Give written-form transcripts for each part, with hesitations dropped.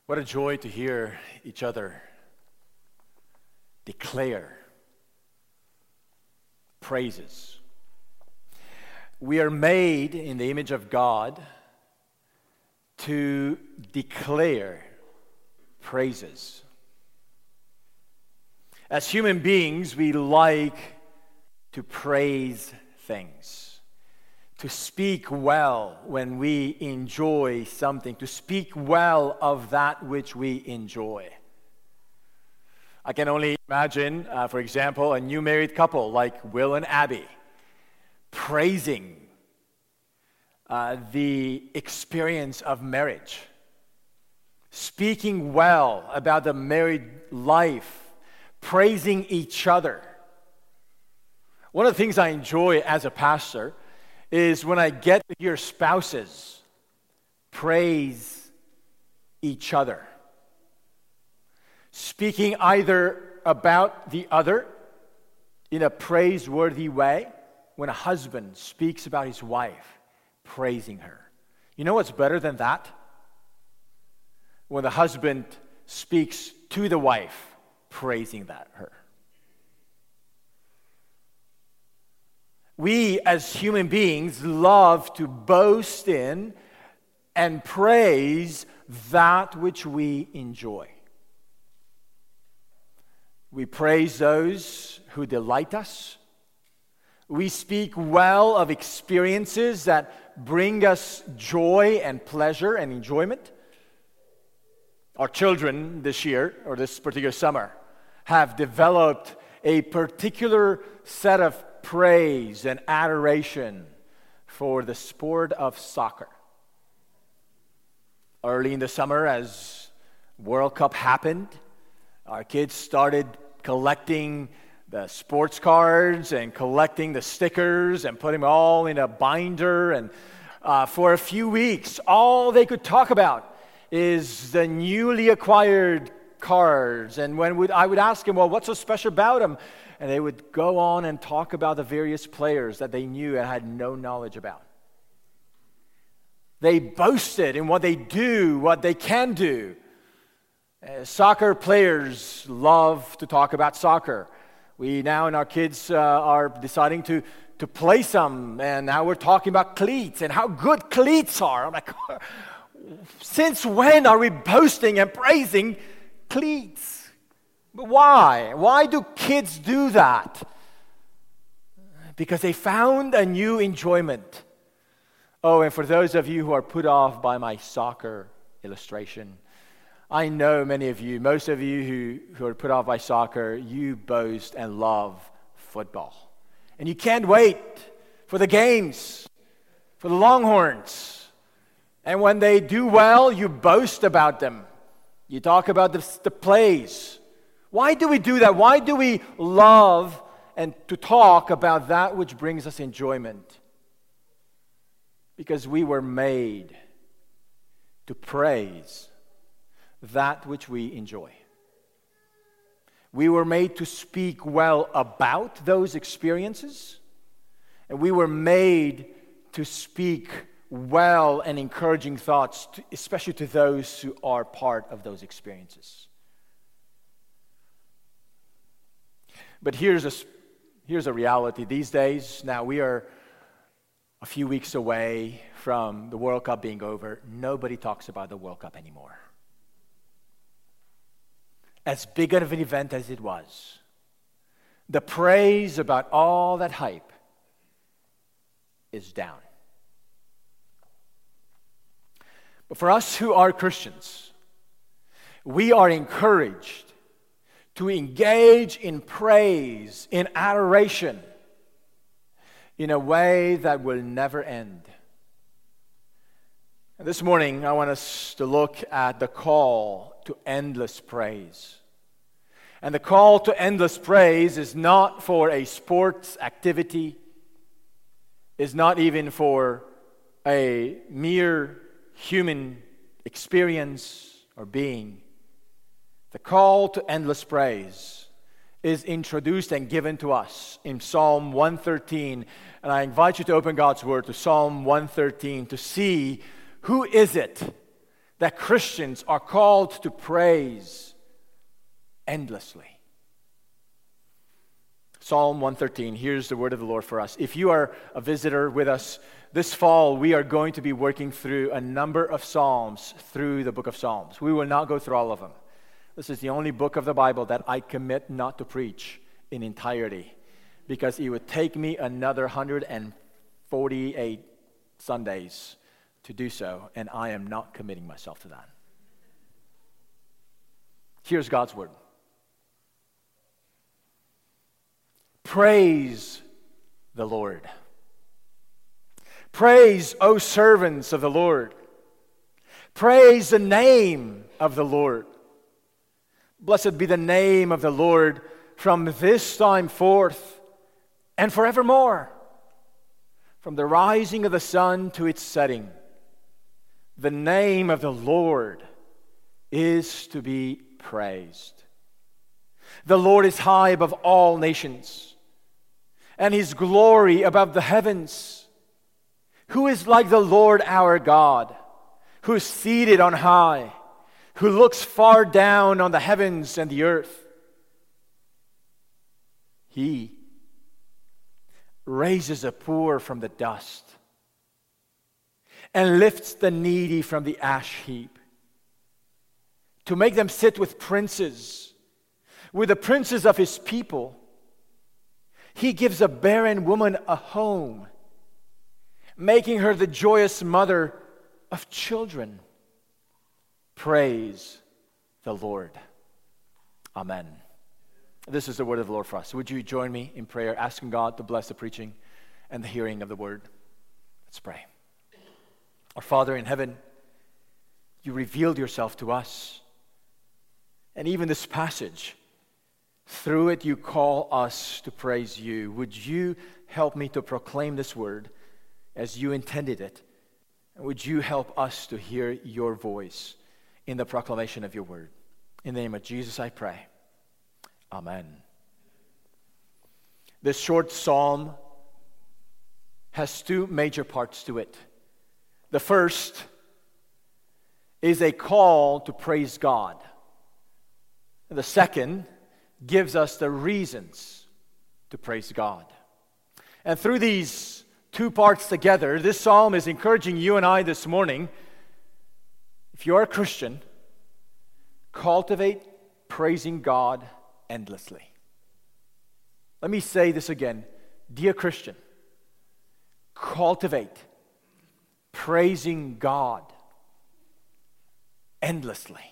What a joy to hear each other declare praises. We are made in the image of God to declare praises. As human beings, we like to praise things, to speak well when we enjoy something, to speak well of that which we enjoy. I can only imagine, for example, a new married couple like Will and Abby praising the experience of marriage, speaking well about the married life, praising each other. One of the things I enjoy as a pastor is when I get to hear spouses praise each other, speaking either about the other in a praiseworthy way. When a husband speaks about his wife, praising her. You know what's better than that? When the husband speaks to the wife, praising her. We as human beings love to boast in and praise that which we enjoy. We praise those who delight us. We speak well of experiences that bring us joy and pleasure and enjoyment. Our children this year, or this particular summer, have developed a particular set of praise and adoration for the sport of soccer. Early in the summer, as World Cup happened, our kids started collecting the sports cards and collecting the stickers and putting them all in a binder. And for a few weeks, all they could talk about is the newly acquired cards. And when I would ask them, well, what's so special about them? And they would go on and talk about the various players that they knew and had no knowledge about. They boasted in what they do, what they can do. Soccer players love to talk about soccer. We now and our kids are deciding to play some, and now we're talking about cleats and how good cleats are. I'm like, since when are we boasting and praising cleats? But why? Why do kids do that? Because they found a new enjoyment. Oh, and for those of you who are put off by my soccer illustration, I know many of you, most of you who are put off by soccer, you boast and love football. And you can't wait for the games, for the Longhorns. And when they do well, you boast about them. You talk about the plays. Why do we do that? Why do we love and to talk about that which brings us enjoyment? Because we were made to praise that which we enjoy. We were made to speak well about those experiences, and we were made to speak well and encouraging thoughts, especially to those who are part of those experiences. But here's a reality these days. Now we are a few weeks away from the World Cup being over. Nobody talks about the World Cup anymore. As big of an event as it was, the praise about all that hype is down. But for us who are Christians, we are encouraged to engage in praise, in adoration, in a way that will never end. And this morning, I want us to look at the call to endless praise. And the call to endless praise is not for a sports activity, is not even for a mere human experience or being. The call to endless praise is introduced and given to us in Psalm 113. And I invite you to open God's Word to Psalm 113 to see who is it that Christians are called to praise endlessly. Psalm 113, here's the word of the Lord for us. If you are a visitor with us this fall, we are going to be working through a number of Psalms through the book of Psalms. We will not go through all of them. This is the only book of the Bible that I commit not to preach in entirety, because it would take me another 148 Sundays to do so, and I am not committing myself to that. Here's God's word. Praise the Lord. Praise, O servants of the Lord. Praise the name of the Lord. Blessed be the name of the Lord from this time forth and forevermore. From the rising of the sun to its setting, the name of the Lord is to be praised. The Lord is high above all nations, and His glory above the heavens. Who is like the Lord our God, who is seated on high, who looks far down on the heavens and the earth? He raises the poor from the dust and lifts the needy from the ash heap, to make them sit with princes, with the princes of His people. He gives a barren woman a home, making her the joyous mother of children. Praise the Lord. Amen. This is the word of the Lord for us. Would you join me in prayer, asking God to bless the preaching and the hearing of the word? Let's pray. Our Father in heaven, you revealed yourself to us. And even this passage, through it you call us to praise you. Would you help me to proclaim this word as you intended it? And would you help us to hear your voice in the proclamation of your word? In the name of Jesus I pray. Amen. This short psalm has two major parts to it. The first is a call to praise God. And the second gives us the reasons to praise God. And through these two parts together, this psalm is encouraging you and I this morning, if you're a Christian, cultivate praising God endlessly. Let me say this again. Dear Christian, cultivate praising God endlessly.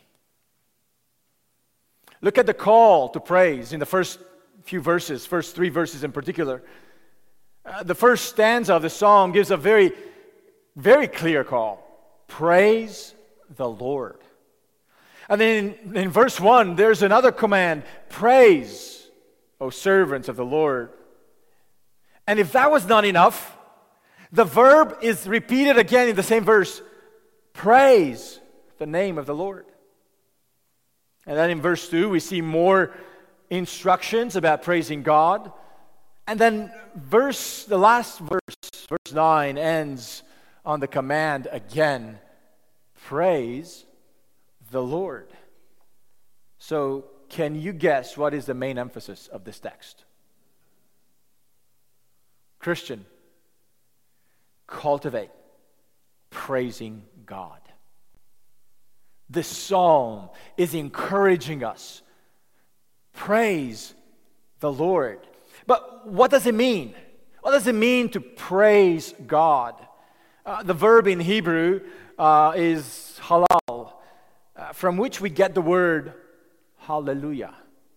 Look at the call to praise in the first few verses, first three verses in particular. The first stanza of the psalm gives a very, very clear call. Praise the Lord. And then in verse 1, there's another command. Praise, O servants of the Lord. And if that was not enough, the verb is repeated again in the same verse. Praise the name of the Lord. And then in verse 2, we see more instructions about praising God. And then the last verse, verse 9, ends on the command again. Praise the Lord. So, can you guess what is the main emphasis of this text? Christian, cultivate praising God. This psalm is encouraging us. Praise the Lord. But what does it mean? What does it mean to praise God? The verb in Hebrew is halal, from which we get the word hallelujah.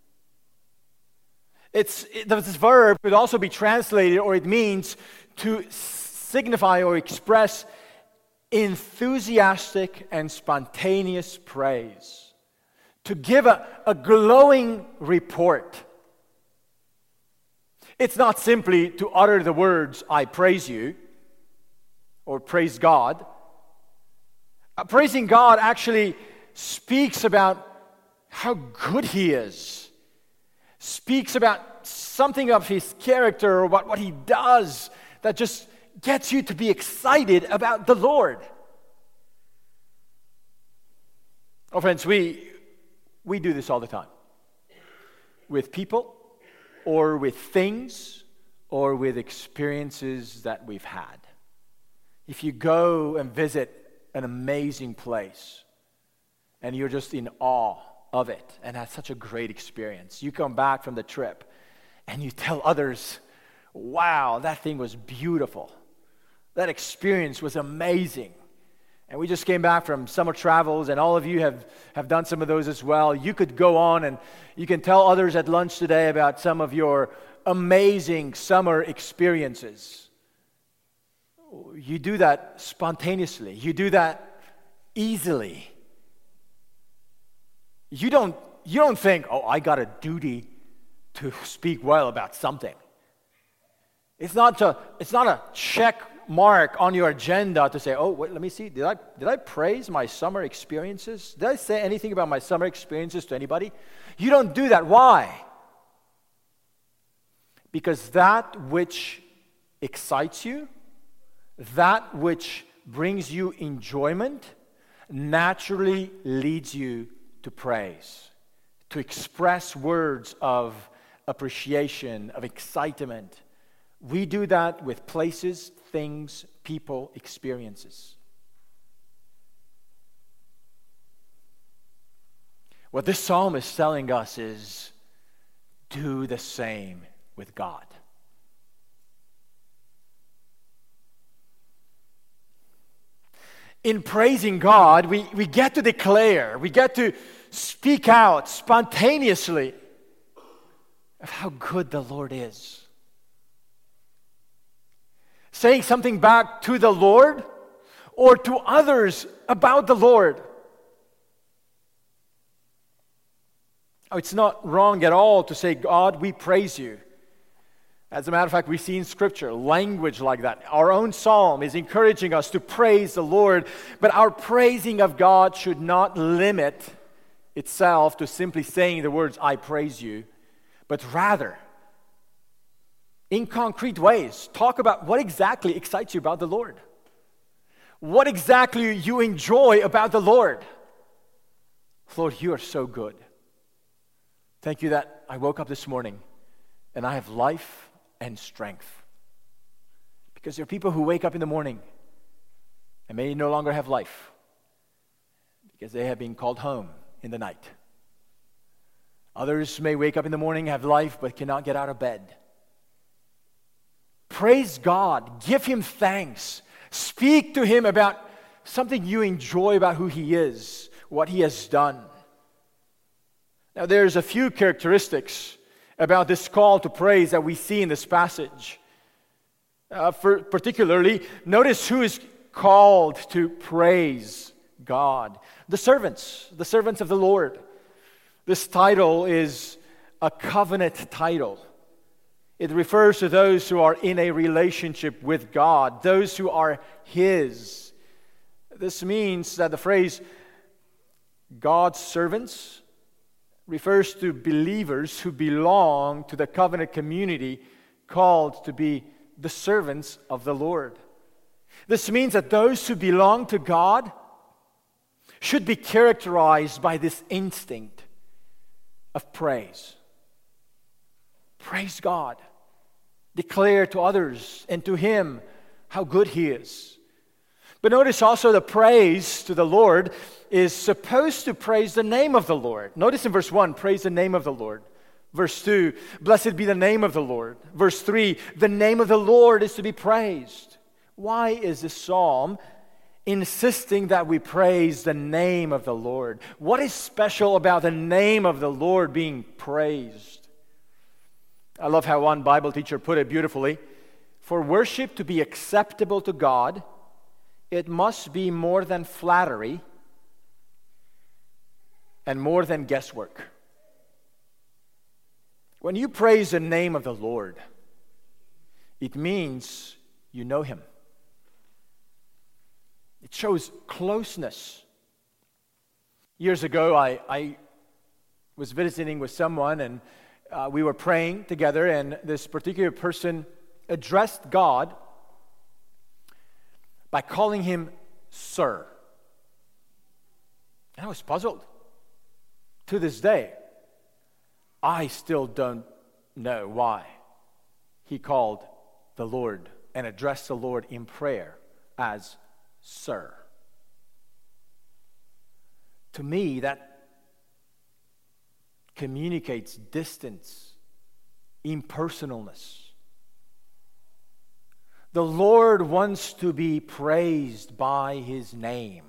This verb could also be translated, or it means to signify or express enthusiastic and spontaneous praise. To give a glowing report. It's not simply to utter the words, I praise you, or praise God. Praising God actually speaks about how good He is. Speaks about something of His character or what He does that just gets you to be excited about the Lord. Oh, friends, we do this all the time. With people, or with things, or with experiences that we've had. If you go and visit an amazing place, and you're just in awe of it, and had such a great experience, you come back from the trip, and you tell others, wow, that thing was beautiful. That experience was amazing. And we just came back from summer travels, and all of you have done some of those as well. You could go on and you can tell others at lunch today about some of your amazing summer experiences. You do that spontaneously. You do that easily. You don't think, oh, I got a duty to speak well about something. It's not a check mark on your agenda to say, oh, wait, let me see, did I praise my summer experiences? Did I say anything about my summer experiences to anybody? You don't do that. Why? Because that which excites you, that which brings you enjoyment, naturally leads you to praise, to express words of appreciation, of excitement. We do that with places, things, people, experiences. What this psalm is telling us is, do the same with God. In praising God, we get to declare, we get to speak out spontaneously of how good the Lord is. Saying something back to the Lord or to others about the Lord. Oh, it's not wrong at all to say, God, we praise you. As a matter of fact, we see in Scripture language like that. Our own psalm is encouraging us to praise the Lord, but our praising of God should not limit itself to simply saying the words, I praise you, but rather, in concrete ways, talk about what exactly excites you about the Lord. What exactly you enjoy about the Lord. Lord, you are so good. Thank you that I woke up this morning and I have life and strength. Because there are people who wake up in the morning and may no longer have life because they have been called home in the night. Others may wake up in the morning, have life, but cannot get out of bed. Praise God. Give Him thanks. Speak to Him about something you enjoy about who He is, what He has done. Now, there's a few characteristics about this call to praise that we see in this passage. Particularly, notice who is called to praise God. The servants of the Lord. This title is a covenant title. It refers to those who are in a relationship with God, those who are His. This means that the phrase God's servants refers to believers who belong to the covenant community called to be the servants of the Lord. This means that those who belong to God should be characterized by this instinct of praise. Praise God. Declare to others and to Him how good He is. But notice also the praise to the Lord is supposed to praise the name of the Lord. Notice in verse 1, praise the name of the Lord. Verse 2, blessed be the name of the Lord. Verse 3, the name of the Lord is to be praised. Why is this psalm insisting that we praise the name of the Lord? What is special about the name of the Lord being praised? I love how one Bible teacher put it beautifully. For worship to be acceptable to God, it must be more than flattery and more than guesswork. When you praise the name of the Lord, it means you know Him. It shows closeness. Years ago, I was visiting with someone, and we were praying together, and this particular person addressed God by calling Him Sir. And I was puzzled. To this day, I still don't know why he called the Lord and addressed the Lord in prayer as Sir. To me, that communicates distance, impersonalness. The Lord wants to be praised by his name.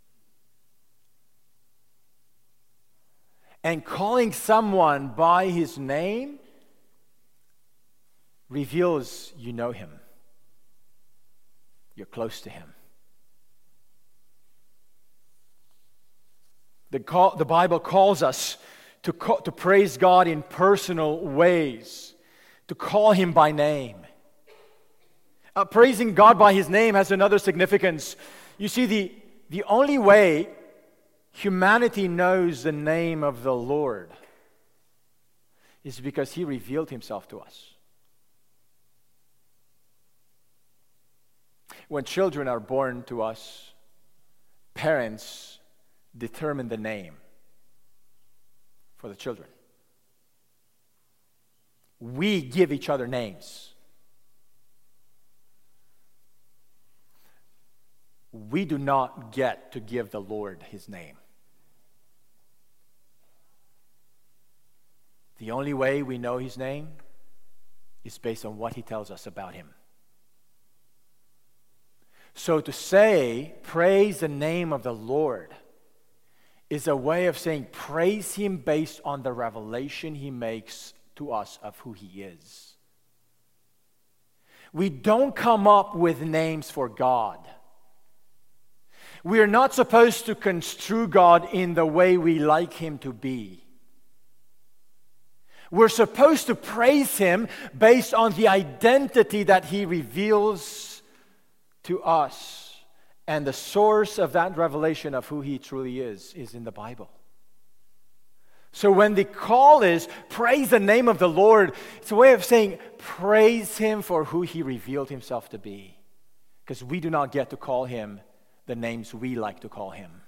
And calling someone by his name reveals you know him. You're close to him. The Bible calls us to praise God in personal ways, to call him by name. Praising God by his name has another significance. You see, the only way humanity knows the name of the Lord is because he revealed himself to us. When children are born to us, parents determine the name for the children. We give each other names. We do not get to give the Lord his name. The only way we know his name is based on what he tells us about him. So to say, praise the name of the Lord, is a way of saying, praise him based on the revelation he makes to us of who he is. We don't come up with names for God. We are not supposed to construe God in the way we like him to be. We're supposed to praise him based on the identity that he reveals to us. And the source of that revelation of who he truly is in the Bible. So when the call is, praise the name of the Lord, it's a way of saying, praise him for who he revealed himself to be. Because we do not get to call him the names we like to call him.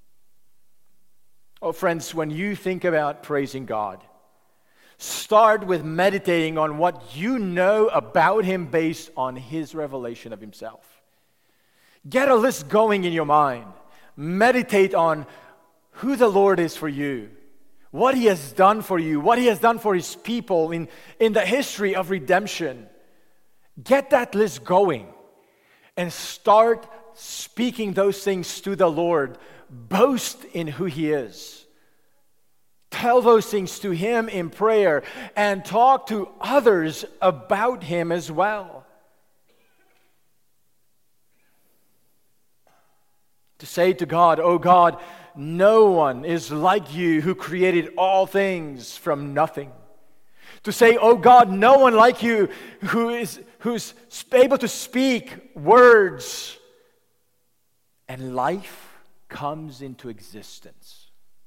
Oh, friends, when you think about praising God, start with meditating on what you know about him based on his revelation of himself. Get a list going in your mind. Meditate on who the Lord is for you, what he has done for you, what he has done for his people in the history of redemption. Get that list going and start speaking those things to the Lord. Boast in who he is. Tell those things to him in prayer and talk to others about him as well. To say to God, oh God, no one is like you who created all things from nothing. To say, oh God, no one like you who's able to speak words and life comes into existence.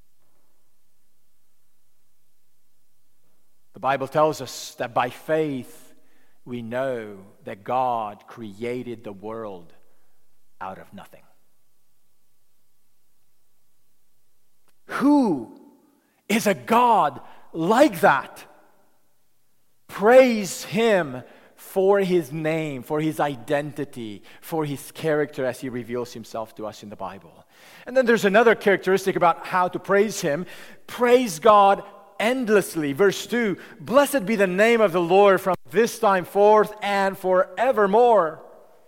The Bible tells us that by faith we know that God created the world out of nothing. Who is a God like that? Praise him for his name, for his identity, for his character as he reveals himself to us in the Bible. And then there's another characteristic about how to praise him. Praise God endlessly. Verse 2, blessed be the name of the Lord from this time forth and forevermore.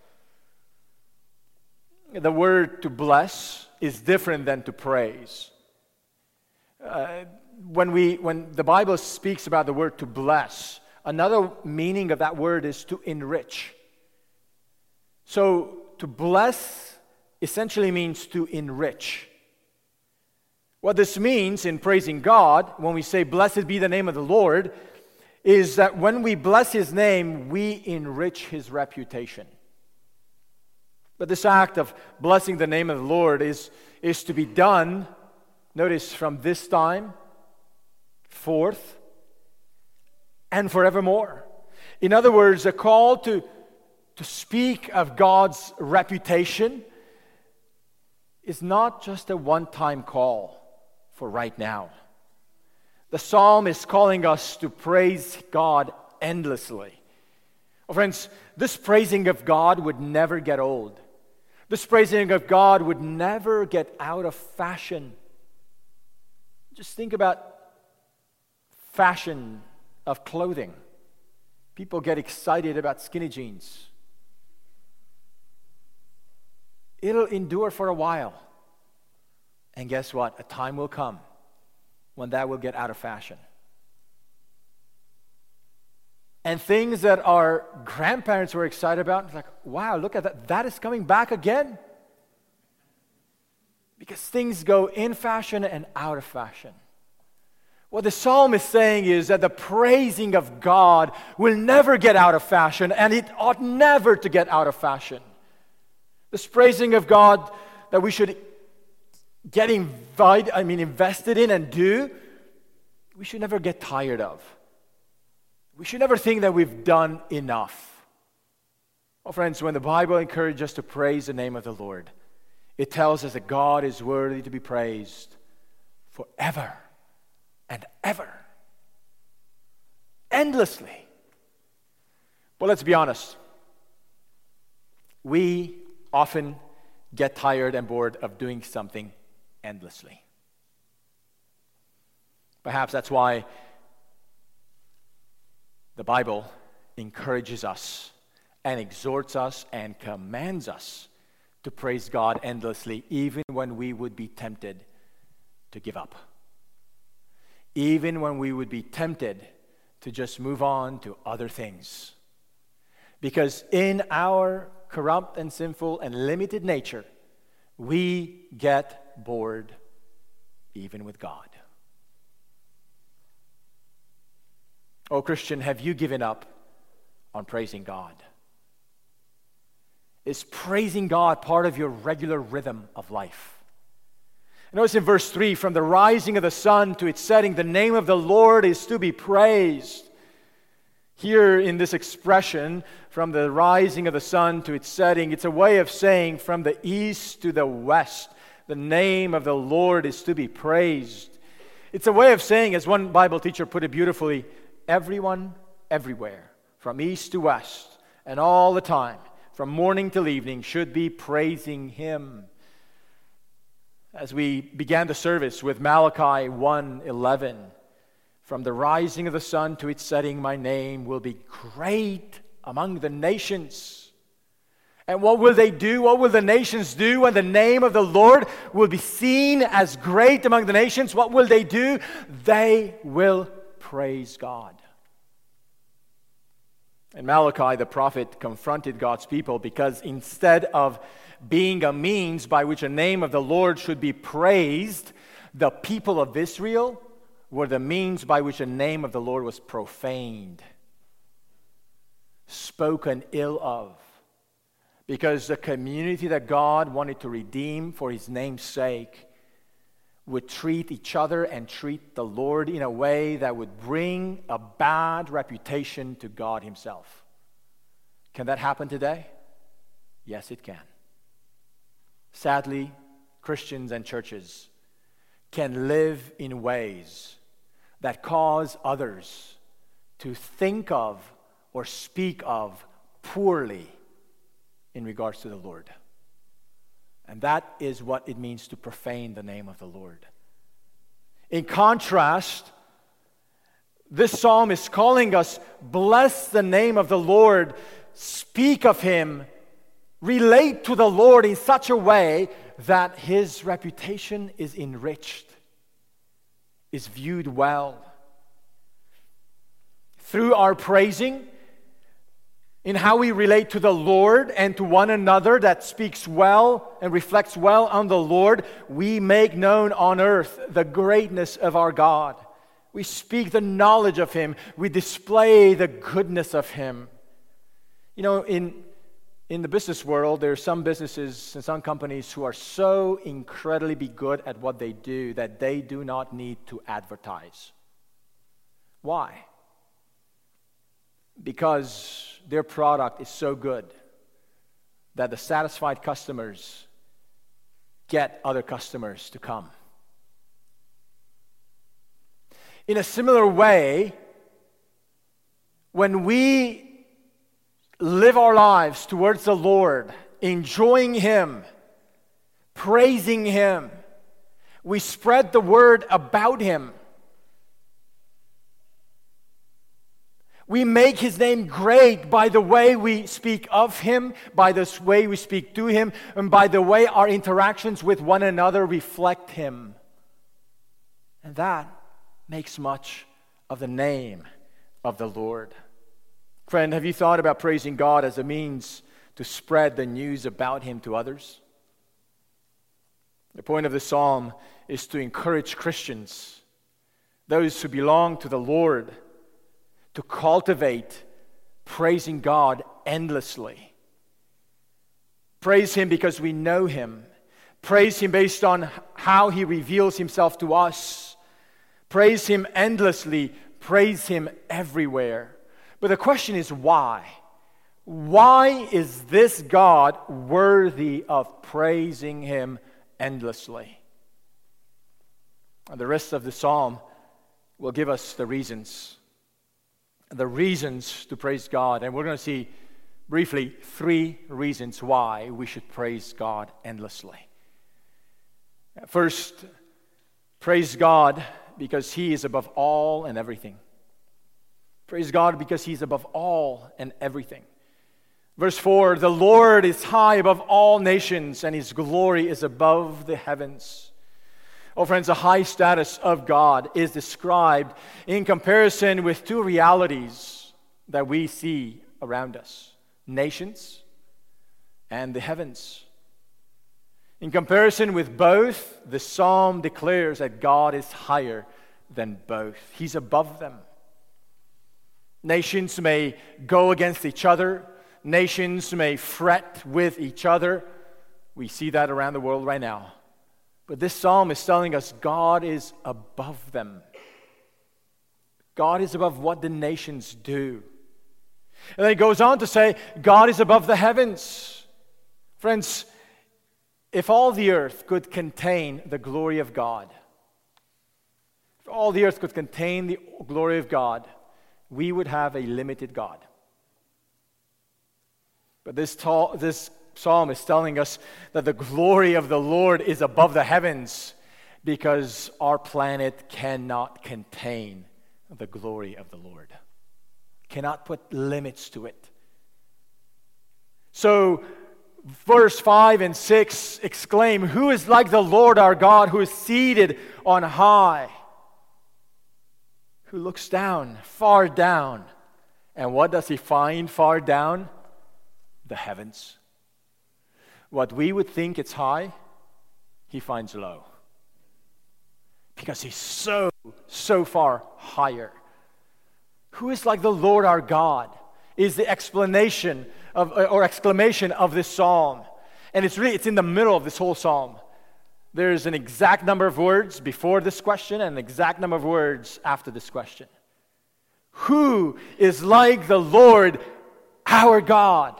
The word to bless is different than to praise. When the Bible speaks about the word to bless, another meaning of that word is to enrich. So to bless essentially means to enrich. What this means in praising God, when we say blessed be the name of the Lord, is that when we bless his name, we enrich his reputation. But this act of blessing the name of the Lord is to be done, notice, from this time forth and forevermore. In other words, a call to speak of God's reputation is not just a one-time call for right now. The psalm is calling us to praise God endlessly. Oh, friends, this praising of God would never get old. This praising of God would never get out of fashion. Just think about fashion of clothing. People get excited about skinny jeans. It'll endure for a while. And guess what? A time will come when that will get out of fashion. And things that our grandparents were excited about, it's like, wow, look at that. That is coming back again. Because things go in fashion and out of fashion. What the psalm is saying is that the praising of God will never get out of fashion, and it ought never to get out of fashion. This praising of God that we should get invested in and do, we should never get tired of. We should never think that we've done enough. Well, friends, when the Bible encourages us to praise the name of the Lord, it tells us that God is worthy to be praised forever and ever, endlessly. But let's be honest. We often get tired and bored of doing something endlessly. Perhaps that's why the Bible encourages us and exhorts us and commands us to praise God endlessly, even when we would be tempted to give up. Even when we would be tempted to just move on to other things. Because in our corrupt and sinful and limited nature, we get bored even with God. Oh, Christian, have you given up on praising God? Is praising God part of your regular rhythm of life? Notice in verse 3, from the rising of the sun to its setting, the name of the Lord is to be praised. Here in this expression, from the rising of the sun to its setting, it's a way of saying from the east to the west, the name of the Lord is to be praised. It's a way of saying, as one Bible teacher put it beautifully, everyone, everywhere, from east to west, and all the time, from morning till evening, should be praising Him. As we began the service with Malachi 1:11, from the rising of the sun to its setting, my name will be great among the nations. And what will they do? What will the nations do when the name of the Lord will be seen as great among the nations? What will they do? They will praise God. And Malachi, the prophet, confronted God's people because instead of being a means by which the name of the Lord should be praised, the people of Israel were the means by which the name of the Lord was profaned, spoken ill of, because the community that God wanted to redeem for His name's sake would treat each other and treat the Lord in a way that would bring a bad reputation to God Himself. Can that happen today? Yes, it can. Sadly, Christians and churches can live in ways that cause others to think of or speak of poorly in regards to the Lord. And that is what it means to profane the name of the Lord. In contrast, this psalm is calling us, bless the name of the Lord, speak of Him, relate to the Lord in such a way that His reputation is enriched, is viewed well. Through our praising, in how we relate to the Lord and to one another that speaks well and reflects well on the Lord, we make known on earth the greatness of our God. We speak the knowledge of Him. We display the goodness of Him. You know, in the business world, there are some businesses and some companies who are so incredibly good at what they do that they do not need to advertise. Why? Because their product is so good that the satisfied customers get other customers to come. In a similar way, when we live our lives towards the Lord, enjoying Him, praising Him, we spread the word about Him. We make His name great by the way we speak of Him, by the way we speak to Him, and by the way our interactions with one another reflect Him. And that makes much of the name of the Lord. Friend, have you thought about praising God as a means to spread the news about Him to others? The point of the psalm is to encourage Christians, those who belong to the Lord, to cultivate praising God endlessly. Praise Him because we know Him. Praise Him based on how He reveals Himself to us. Praise Him endlessly. Praise Him everywhere. But the question is why? Why is this God worthy of praising Him endlessly? And the rest of the psalm will give us the reasons to praise God. And we're going to see briefly 3 reasons why we should praise God endlessly. First, praise God because He is above all and everything. Praise God because He's above all and everything. Verse 4, the Lord is high above all nations, and His glory is above the heavens. Oh, friends, the high status of God is described in comparison with 2 realities that we see around us: nations and the heavens. In comparison with both, the psalm declares that God is higher than both. He's above them. Nations may go against each other. Nations may fret with each other. We see that around the world right now. But this psalm is telling us God is above them. God is above what the nations do. And then it goes on to say, God is above the heavens. Friends, if all the earth could contain the glory of God, if all the earth could contain the glory of God, we would have a limited God. But this psalm is telling us that the glory of the Lord is above the heavens because our planet cannot contain the glory of the Lord. Cannot put limits to it. So, verse 5 and 6 exclaim, "Who is like the Lord our God, who is seated on high, who looks down, far down." And what does He find far down? The heavens. What we would think it's high, He finds low. Because He's so far higher. Who is like the Lord our God is the explanation of, or exclamation of this psalm. And it's in the middle of this whole psalm. There's an exact number of words before this question and an exact number of words after this question. Who is like the Lord our God?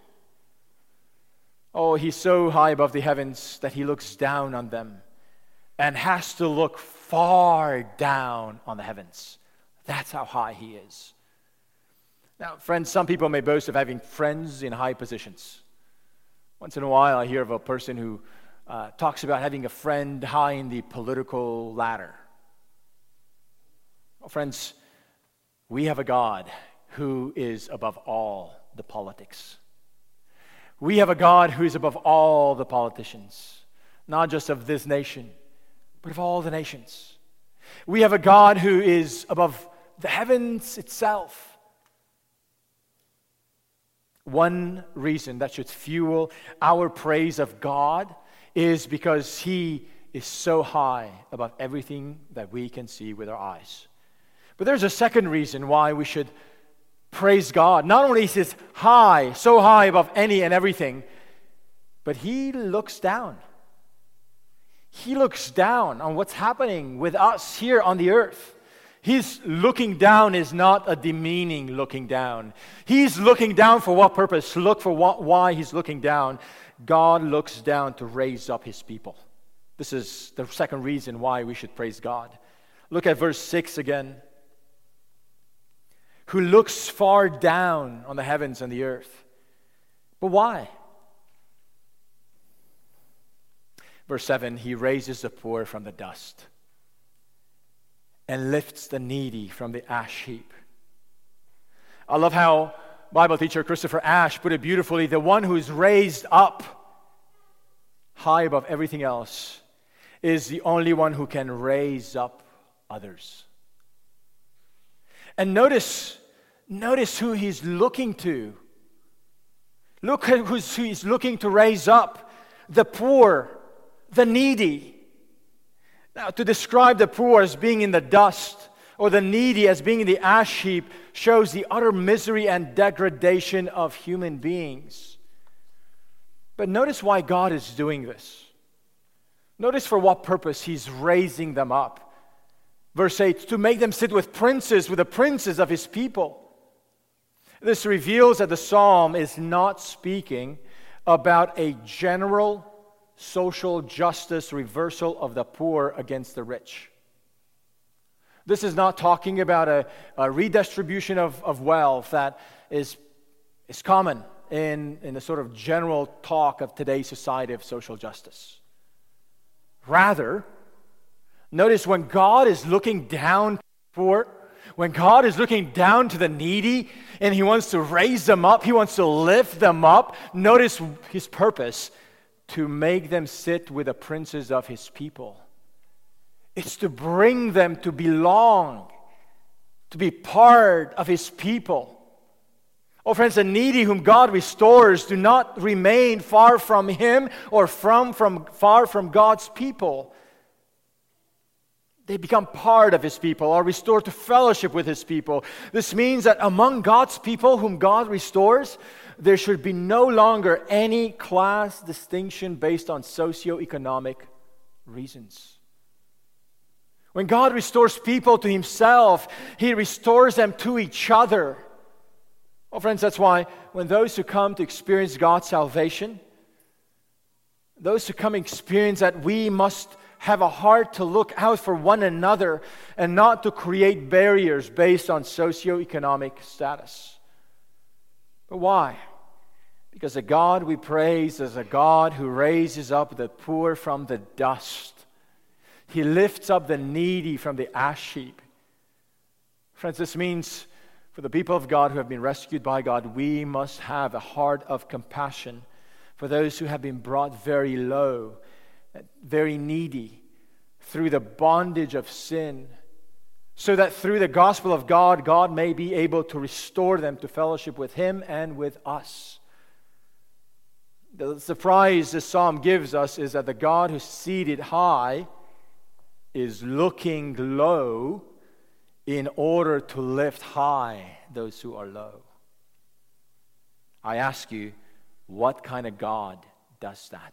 Oh, He's so high above the heavens that He looks down on them and has to look far down on the heavens. That's how high He is. Now, friends, some people may boast of having friends in high positions. Once in a while, I hear of a person who talks about having a friend high in the political ladder. Well, friends, we have a God who is above all the politics. We have a God who is above all the politicians, not just of this nation, but of all the nations. We have a God who is above the heavens itself. One reason that should fuel our praise of God is because He is so high above everything that we can see with our eyes. But there's a second reason why we should praise God. Not only is He high, so high above any and everything, but He looks down. He looks down on what's happening with us here on the earth. His looking down is not a demeaning looking down. He's looking down for what purpose? Why He's looking down. God looks down to raise up his people. This is the second reason why we should praise God. Look at verse 6 again. Who looks far down on the heavens and the earth. But why? Verse 7, he raises the poor from the dust and lifts the needy from the ash heap. I love how Bible teacher Christopher Ash put it beautifully. The one who is raised up high above everything else is the only one who can raise up others. And notice who he's looking to. Look at who he's looking to raise up. The poor, the needy. Now, to describe the poor as being in the dust or the needy as being in the ash heap shows the utter misery and degradation of human beings. But notice why God is doing this. Notice for what purpose he's raising them up. Verse 8, to make them sit with the princes of his people. This reveals that the psalm is not speaking about a general social justice reversal of the poor against the rich. This is not talking about a redistribution of wealth that is common in the sort of general talk of today's society of social justice. Rather, notice when God is looking down to the poor, when God is looking down to the needy and he wants to raise them up, he wants to lift them up, notice his purpose, to make them sit with the princes of his people. It's to bring them to belong, to be part of his people. Oh, friends, the needy whom God restores do not remain far from him or far from God's people. They become part of his people, are restored to fellowship with his people. This means that among God's people whom God restores, there should be no longer any class distinction based on socioeconomic reasons. When God restores people to himself, he restores them to each other. Oh, friends, that's why when those who come to experience God's salvation, those who come experience that we must have a heart to look out for one another and not to create barriers based on socioeconomic status. But why? Because the God we praise is a God who raises up the poor from the dust. He lifts up the needy from the ash heap. Friends, this means for the people of God who have been rescued by God, we must have a heart of compassion for those who have been brought very low, very needy, through the bondage of sin, so that through the gospel of God, God may be able to restore them to fellowship with him and with us. The surprise this psalm gives us is that the God who's seated high is looking low in order to lift high those who are low. I ask you, what kind of God does that?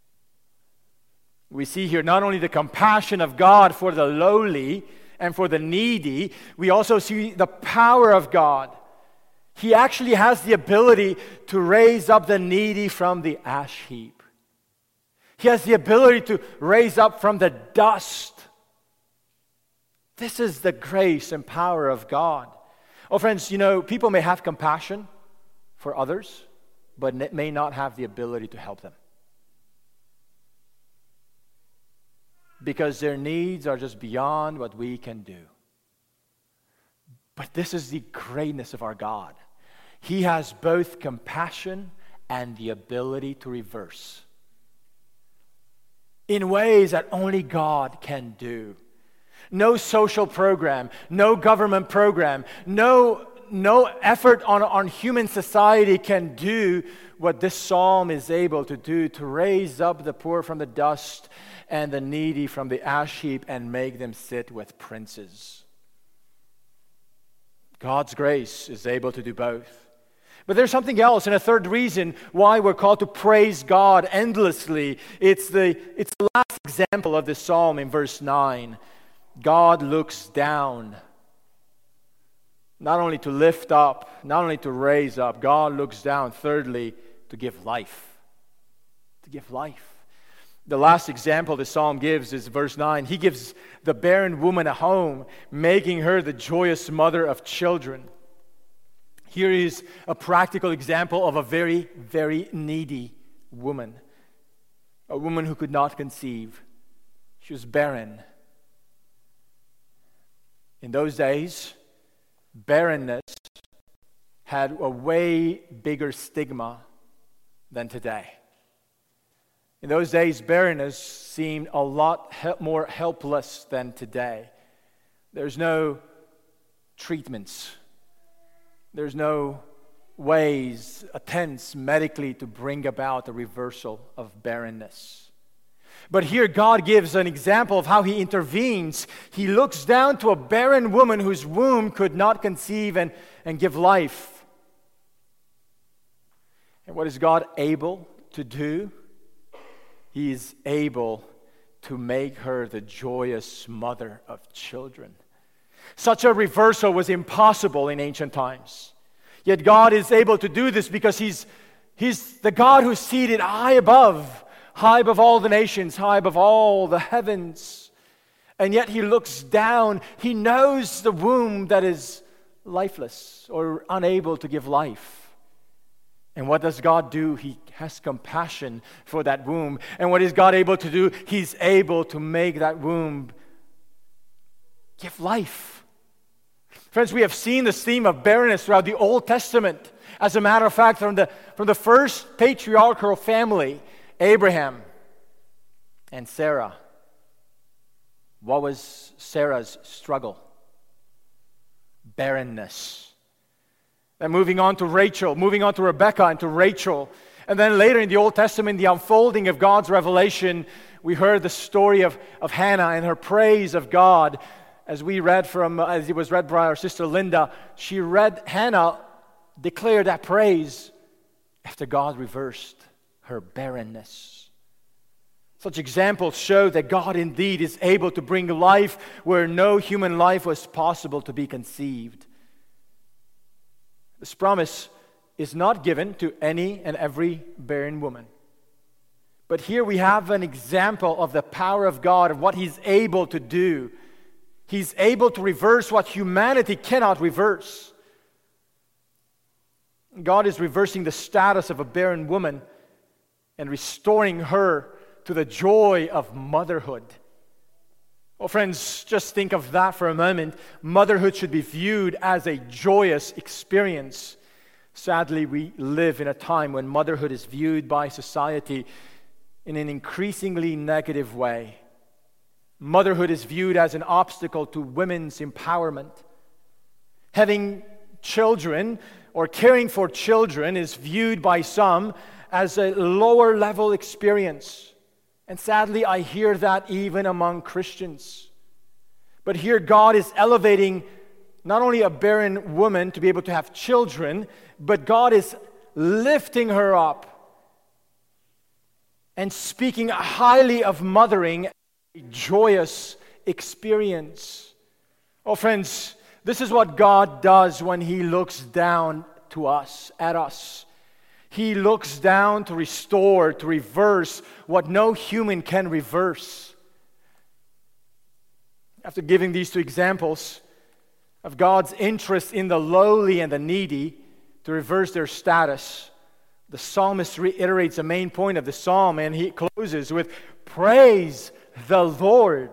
We see here not only the compassion of God for the lowly and for the needy, we also see the power of God. He actually has the ability to raise up the needy from the ash heap. He has the ability to raise up from the dust. This is the grace and power of God. Oh, friends, people may have compassion for others, but may not have the ability to help them. Because their needs are just beyond what we can do. But this is the greatness of our God. He has both compassion and the ability to reverse in ways that only God can do. No social program, no government program, no effort on human society can do what this psalm is able to do, to raise up the poor from the dust and the needy from the ash heap and make them sit with princes. God's grace is able to do both. But there's something else, and a third reason why we're called to praise God endlessly. It's the last example of this psalm in verse 9. God looks down, not only to lift up, not only to raise up. God looks down, thirdly, to give life. to give life. The last example the psalm gives is verse 9. He gives the barren woman a home, making her the joyous mother of children. Here is a practical example of a very, very needy woman. A woman who could not conceive. She was barren. In those days, barrenness had a way bigger stigma than today. In those days, barrenness seemed a lot more helpless than today. There's no treatments. There's no ways, attempts medically to bring about a reversal of barrenness. But here God gives an example of how He intervenes. He looks down to a barren woman whose womb could not conceive and give life. And what is God able to do? He is able to make her the joyous mother of children. Such a reversal was impossible in ancient times. Yet God is able to do this because He's the God who's seated high above all the nations, high above all the heavens. And yet He looks down. He knows the womb that is lifeless or unable to give life. And what does God do? He has compassion for that womb. And what is God able to do? He's able to make that womb give life. Friends, we have seen this theme of barrenness throughout the Old Testament. As a matter of fact, from the first patriarchal family, Abraham and Sarah. What was Sarah's struggle? Barrenness. Then moving on to Rachel, moving on to Rebecca and to Rachel. And then later in the Old Testament, the unfolding of God's revelation, we heard the story of Hannah and her praise of God. As it was read by our sister Linda, Hannah declared that praise after God reversed her barrenness. Such examples show that God indeed is able to bring life where no human life was possible to be conceived. This promise is not given to any and every barren woman. But here we have an example of the power of God, of what He's able to do. He's able to reverse what humanity cannot reverse. God is reversing the status of a barren woman and restoring her to the joy of motherhood. Well, friends, just think of that for a moment. Motherhood should be viewed as a joyous experience. Sadly, we live in a time when motherhood is viewed by society in an increasingly negative way. Motherhood is viewed as an obstacle to women's empowerment. Having children or caring for children is viewed by some as a lower level experience. And sadly, I hear that even among Christians. But here God is elevating not only a barren woman to be able to have children, but God is lifting her up and speaking highly of mothering, a joyous experience. Oh, friends, this is what God does when He looks down to us, at us. He looks down to restore, to reverse what no human can reverse. After giving these two examples of God's interest in the lowly and the needy to reverse their status, the psalmist reiterates the main point of the psalm, and he closes with, "Praise the Lord."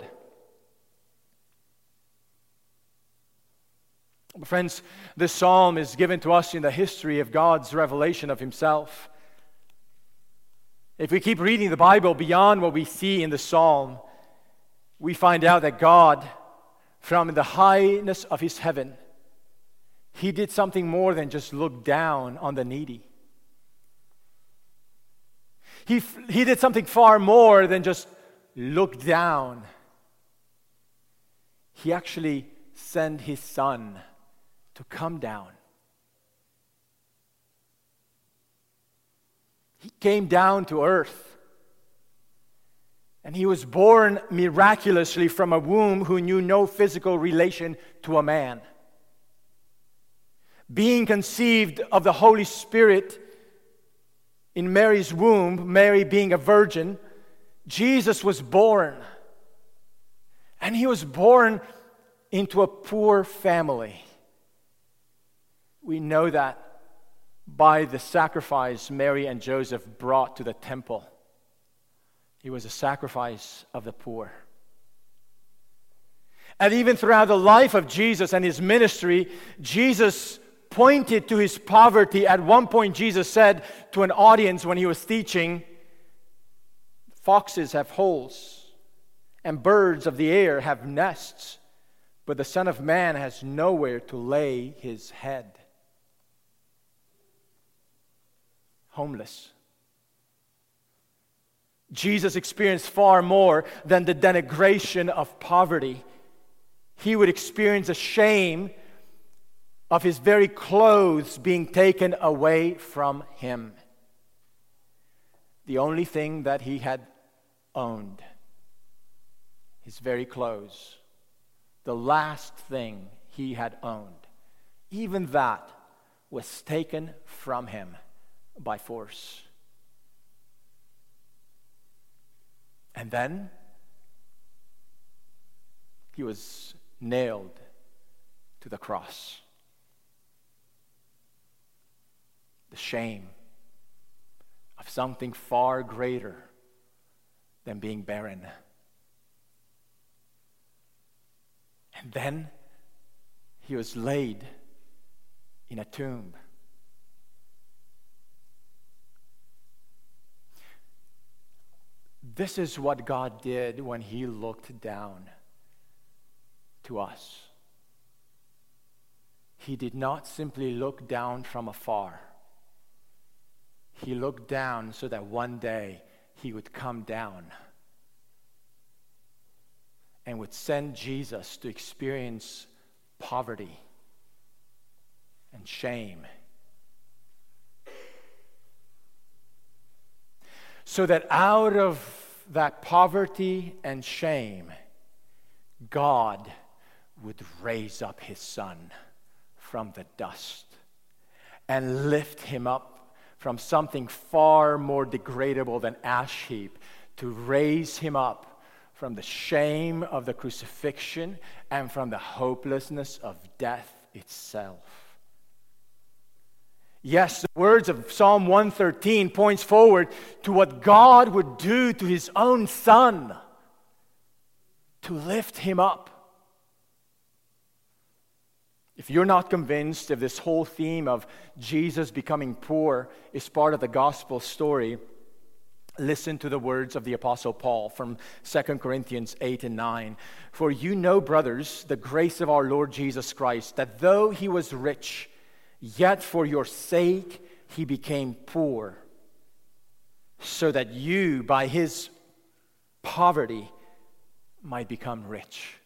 Friends, this psalm is given to us in the history of God's revelation of Himself. If we keep reading the Bible beyond what we see in the psalm, we find out that God, from the highness of His heaven, He did something more than just look down on the needy. He did something far more than just look down. He actually sent His Son to come down. He came down to earth. And He was born miraculously from a womb who knew no physical relation to a man. Being conceived of the Holy Spirit in Mary's womb, Mary being a virgin, Jesus was born. And he was born into a poor family. We know that by the sacrifice Mary and Joseph brought to the temple. He was a sacrifice of the poor. And even throughout the life of Jesus and his ministry, Jesus pointed to his poverty. At one point, Jesus said to an audience when he was teaching, "Foxes have holes, and birds of the air have nests, but the Son of Man has nowhere to lay his head." Homeless. Jesus experienced far more than the denigration of poverty. He would experience the shame of his very clothes being taken away from him. The only thing that he had owned, his very clothes, the last thing he had owned, even that was taken from him by force. And then he was nailed to the cross. The shame of something far greater than being barren. And then he was laid in a tomb. This is what God did when he looked down to us. He did not simply look down from afar. He looked down so that one day he would come down and would send Jesus to experience poverty and shame, so that out of that poverty and shame, God would raise up his Son from the dust and lift him up from something far more degradable than ash heap, to raise him up from the shame of the crucifixion and from the hopelessness of death itself. Yes, the words of Psalm 113 points forward to what God would do to his own Son to lift him up. If you're not convinced if this whole theme of Jesus becoming poor is part of the gospel story, listen to the words of the Apostle Paul from 2 Corinthians 8 and 9. "For you know, brothers, the grace of our Lord Jesus Christ, that though he was rich, yet for your sake he became poor, so that you, by his poverty, might become rich."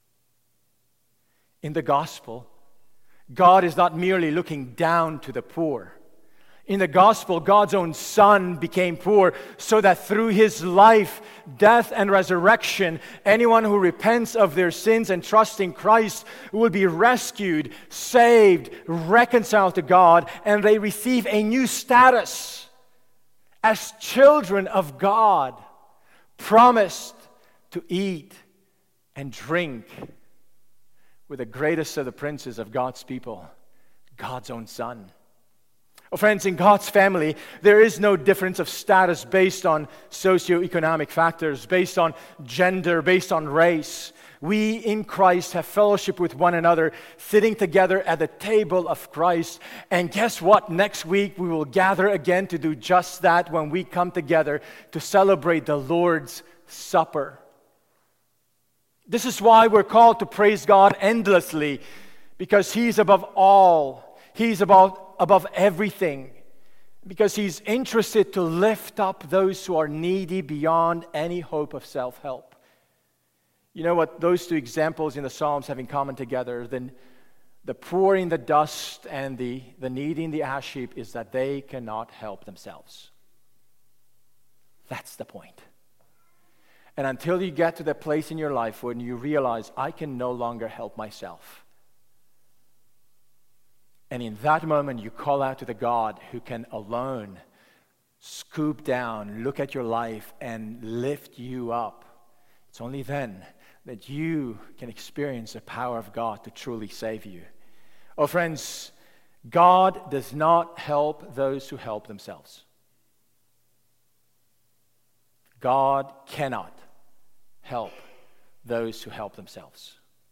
In the gospel, God is not merely looking down to the poor. In the gospel, God's own Son became poor so that through his life, death, and resurrection, anyone who repents of their sins and trusts in Christ will be rescued, saved, reconciled to God, and they receive a new status as children of God, promised to eat and drink with the greatest of the princes of God's people, God's own Son. Oh, friends, in God's family, there is no difference of status based on socioeconomic factors, based on gender, based on race. We in Christ have fellowship with one another, sitting together at the table of Christ. And guess what? Next week we will gather again to do just that when we come together to celebrate the Lord's Supper. This is why we're called to praise God endlessly, because he's above all. He's above everything, because he's interested to lift up those who are needy beyond any hope of self-help. You know what those two examples in the Psalms have in common together? The poor in the dust and the needy in the ash heap is that they cannot help themselves. That's the point. And until you get to that place in your life when you realize, I can no longer help myself, and in that moment you call out to the God who can alone scoop down, look at your life, and lift you up, it's only then that you can experience the power of God to truly save you. Oh, friends, God does not help those who help themselves. God cannot help those who help themselves.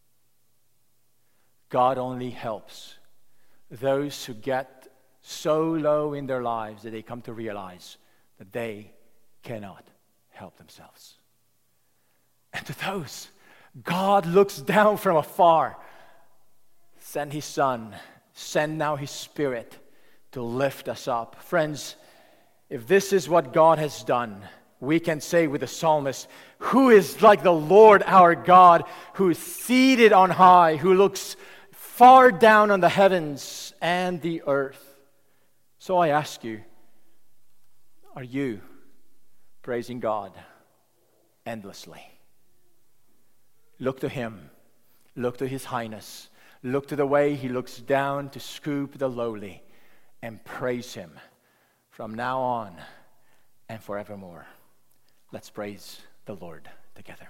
God only helps those who get so low in their lives that they come to realize that they cannot help themselves. And to those, God looks down from afar, send His Son, send now His Spirit to lift us up. Friends, if this is what God has done, we can say with the psalmist, who is like the Lord our God, who is seated on high, who looks far down on the heavens and the earth. So I ask you, are you praising God endlessly? Look to Him. Look to His Highness. Look to the way He looks down to scoop the lowly, and praise Him from now on and forevermore. Let's praise the Lord together.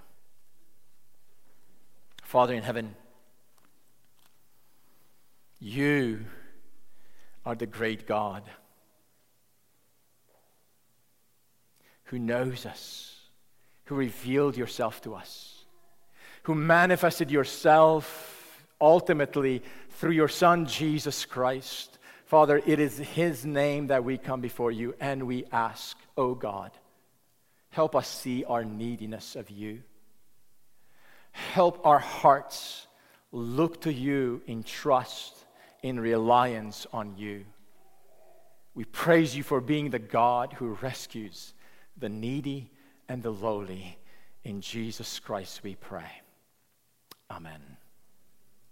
Father in heaven, You are the great God who knows us, who revealed Yourself to us, who manifested Yourself ultimately through Your Son, Jesus Christ. Father, it is His name that we come before You, and we ask, oh God, help us see our neediness of You. Help our hearts look to You in trust, in reliance on You. We praise You for being the God who rescues the needy and the lowly. In Jesus Christ we pray. Amen.